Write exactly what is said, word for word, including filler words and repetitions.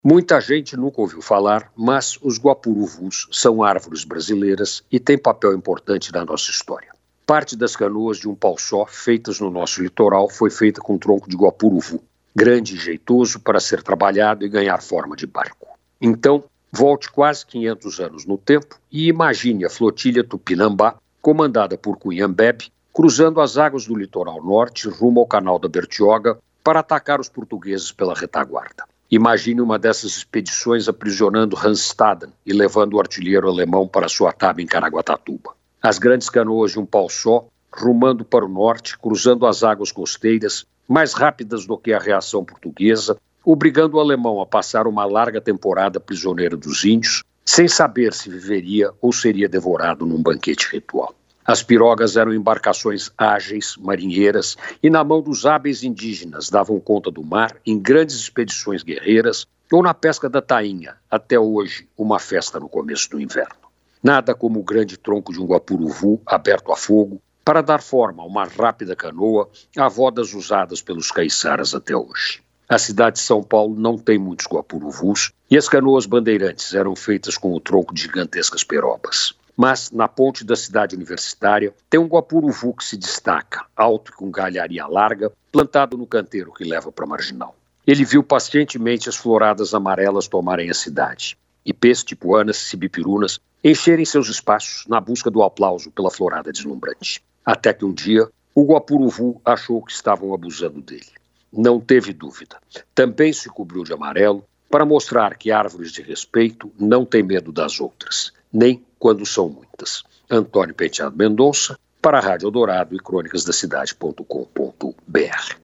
Muita gente nunca ouviu falar, mas os guapuruvus são árvores brasileiras e têm papel importante na nossa história. Parte das canoas de um pau só, feitas no nosso litoral, foi feita com tronco de guapuruvu, grande e jeitoso para ser trabalhado e ganhar forma de barco. Então, volte quase quinhentos anos no tempo e imagine a flotilha Tupinambá, comandada por Cunhambebe, cruzando as águas do litoral norte rumo ao canal da Bertioga para atacar os portugueses pela retaguarda. Imagine uma dessas expedições aprisionando Hanstaden e levando o artilheiro alemão para sua taba em Caraguatatuba. As grandes canoas de um pau só, rumando para o norte, cruzando as águas costeiras, mais rápidas do que a reação portuguesa, obrigando o alemão a passar uma larga temporada prisioneiro dos índios, sem saber se viveria ou seria devorado num banquete ritual. As pirogas eram embarcações ágeis, marinheiras, e na mão dos hábeis indígenas davam conta do mar em grandes expedições guerreiras ou na pesca da tainha, até hoje uma festa no começo do inverno. Nada como o grande tronco de um guapuruvu aberto a fogo para dar forma a uma rápida canoa, avó das usadas pelos caiçaras até hoje. A cidade de São Paulo não tem muitos guapuruvus e as canoas bandeirantes eram feitas com o tronco de gigantescas perobas. Mas, na ponte da cidade universitária, tem um guapuruvu que se destaca, alto e com galharia larga, plantado no canteiro que leva para a marginal. Ele viu pacientemente as floradas amarelas tomarem a cidade, ipês, tipuanas, sibipirunas, encherem seus espaços na busca do aplauso pela florada deslumbrante. Até que um dia, o guapuruvu achou que estavam abusando dele. Não teve dúvida. Também se cobriu de amarelo para mostrar que árvores de respeito não têm medo das outras, nem quando são muitas. Antônio Penteado Mendonça, para a Rádio Eldorado e crônicas da cidade ponto com ponto br.